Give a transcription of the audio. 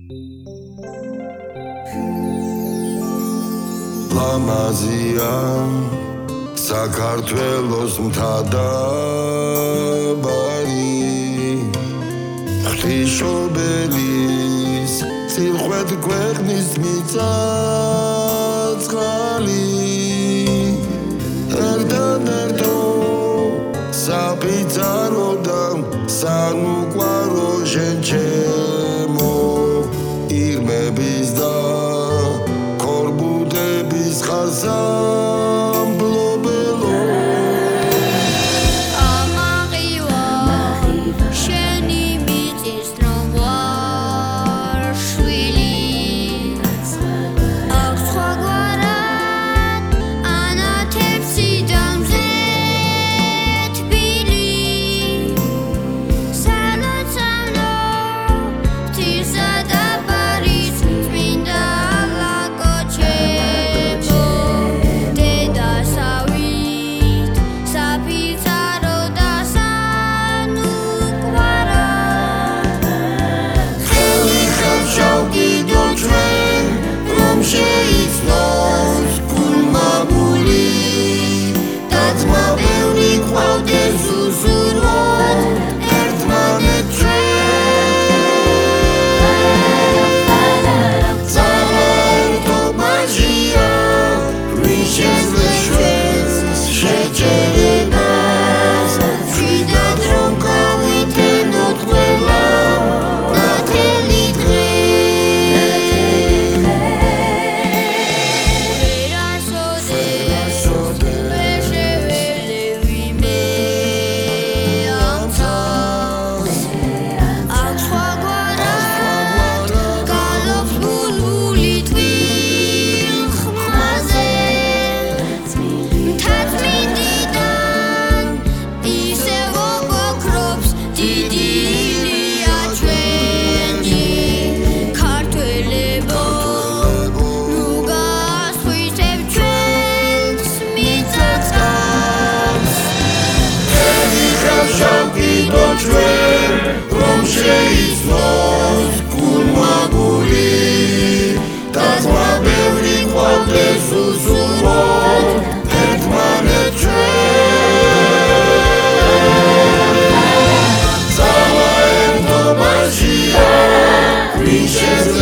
ლამაზია საქართველოს მთა და ბარი ღვთისმშობელის წილყვეთ ქვეყნის მიწა-წყალი ერთადერთო საფიცარო და სანუკვარო შენ ჩემო ირმების და ქორბუდების ხაზამბლობელო ამაღივა შენი მიწის რომ ვარ შვილი აქვს სხვაგვარად ანათებსი და მზეთბილი სალოცავნო ღვთისა და ბარის წმინდა ლაკო ჩემო დედასავით საფიცარო და სანუკვარო ხელი ხელშავ კიდო ჩვენ რომ შეიცნოს გულმაგული და ძმა ბევრი გყავდეს უსურვოთ ერთმანეთ ჩვენ ძალა ერთობაშია ვინ შეძლებს ჩვენს შეჯერებას მშვიდად რომ გავიტენოთ ყველა ნათელი დღე ვერასოდეს ვერ შეველევი მე ამ წელს აქვს სხვაგვარად გალობს ბულბული თბილ ხმაზე მთაწმინდიდან ისევ მოგოქრობს დიდი ილია ჩვენი ქართველებო ნუ გაასხვისებ ჩვენს მიწა-წყალს ხელი ხელშავ კიდო ჩვენ რომ შეიცნოს გულმაგული და ძმა ბევრი გყავდეს უსურვოთ ერთმანეთ ჩვენ ძალა ერთობაშია ვინ შეძლებს